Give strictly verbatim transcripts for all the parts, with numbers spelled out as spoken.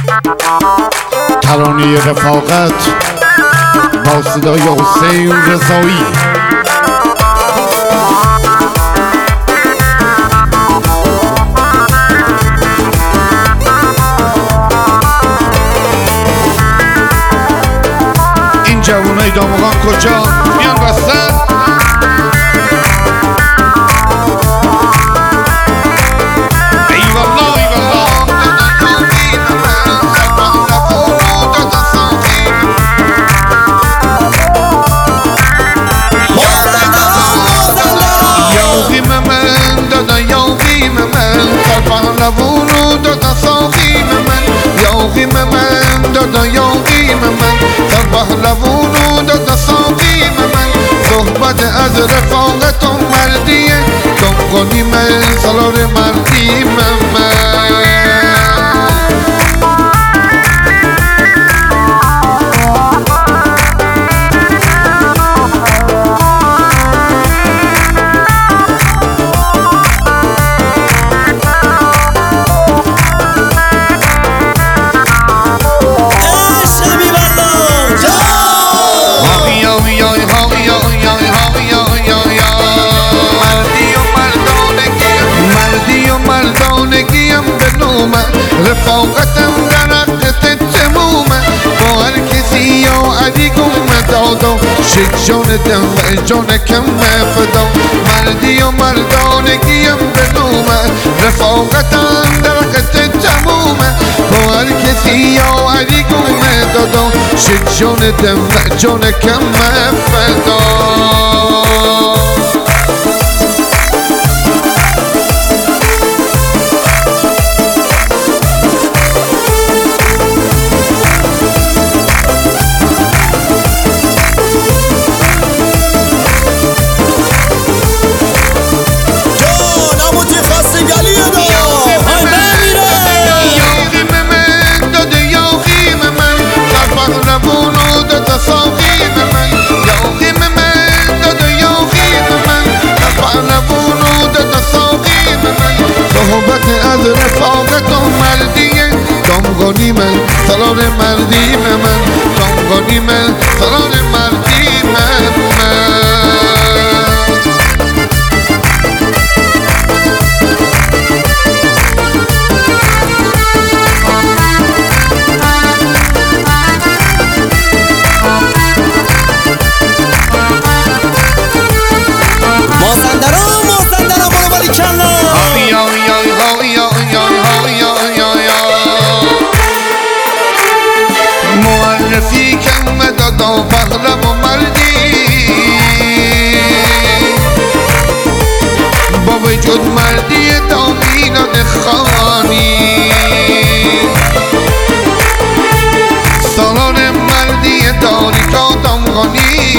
ترانه رفاقت با صدای حسین رضایی. این جوانای دامغان کجا میان وسط؟ لبونو دادا ساقیم من یاقیم من دادا یاقیم من صبح لبونو دادا ساقیم من صحبت از رفاقت و مردیه کم کنی من سالار مردیم من رفاقتم درخت تمومه با هر کسی یا علیکم دادا شک جانتم و جانکم فدا مردی و مردانگیم به نومه رفاقتم درخت تمومه با هر کسی یا علیکم دادا شک جانتم و جانکم فدا. صحبت از رفاقت و مردیه دامغانی من سالار مردی من دامغانی من سالار مردی من مازندران مازندران برو ولی کلا معرفی کم دادا پهلو و مردی با وجود مردی دامینان خانی سالار مردی داریکا دامغانی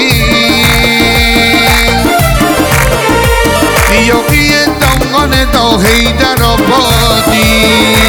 یاقی دامغان دا حیدر آبادی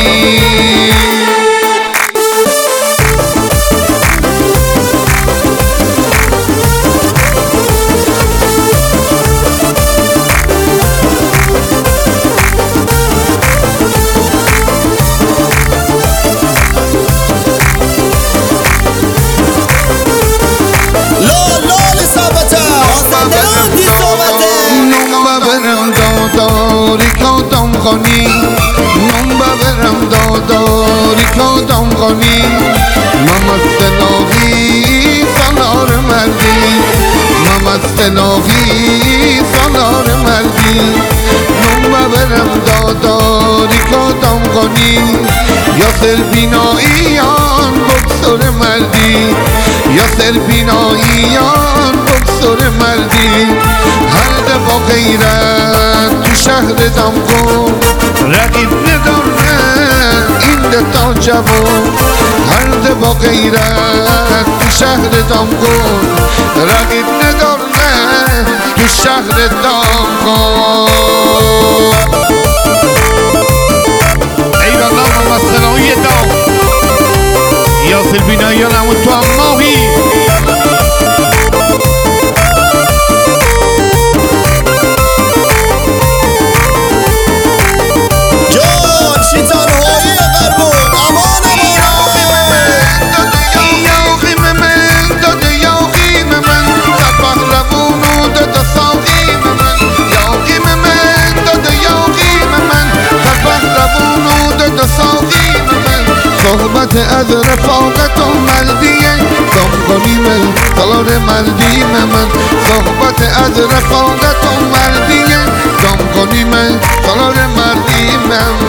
دامغانی نم ببرم داداری که دامغانی ممست لاغی سالار مردی ممست لاغی سالار مردی نم ببرم داداری که دامغانی یاسر بیناییان بکسور مردی یاسر بیناییان بکسور مردی هر با غیرت تو شهر دامغان رقیب نداره این دتا جوان هر با غیرت تو شهر دامغان رقیب نداره تو شهر دامغان. ای والله محمد صناعی دام یاسر بیناییان همون تو هم ماهی جان چی تنهایی قربون امان امان صحبت از رفاقت و مردیه دم کنیم تلار مردیم من صحبت از رفاقت و مردیه دم کنیم تلار مردیم من